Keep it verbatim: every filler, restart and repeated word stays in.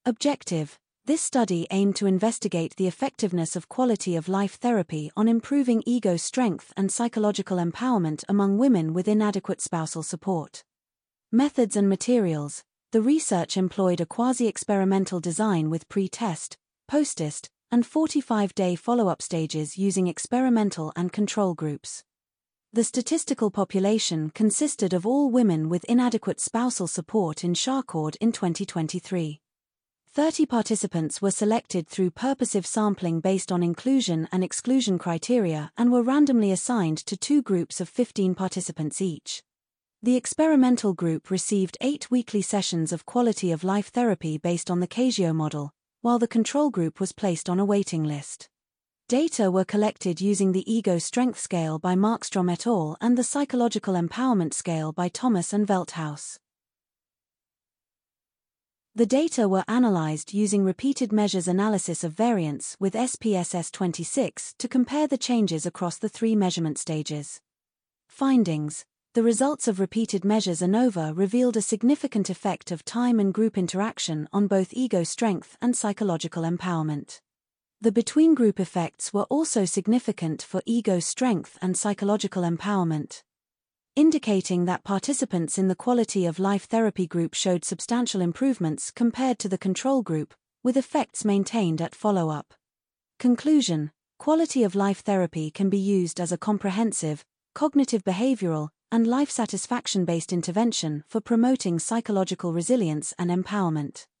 Objective: this study aimed to investigate the effectiveness of quality-of-life therapy on improving ego strength and psychological empowerment among women with inadequate spousal support. Methods and materials: the research employed a quasi-experimental design with pre-test, post-test, and forty-five day follow-up stages using experimental and control groups. The statistical population consisted of all women with inadequate spousal support in Charcot in twenty twenty-three. thirty participants were selected through purposive sampling based on inclusion and exclusion criteria and were randomly assigned to two groups of fifteen participants each. The experimental group received eight weekly sessions of quality-of-life therapy based on the Cascio model, while the control group was placed on a waiting list. Data were collected using the Ego Strength Scale by Markstrom et al. And the Psychological Empowerment Scale by Thomas and Velthaus. The data were analyzed using repeated measures analysis of variance with S P S S twenty-six to compare the changes across the three measurement stages. Findings: the results of repeated measures ANOVA revealed a significant effect of time and group interaction on both ego strength and psychological empowerment. The between-group effects were also significant for ego strength and psychological empowerment, indicating that participants in the quality-of-life therapy group showed substantial improvements compared to the control group, with effects maintained at follow-up. Conclusion: quality-of-life therapy can be used as a comprehensive, cognitive behavioral, and life satisfaction-based intervention for promoting psychological resilience and empowerment.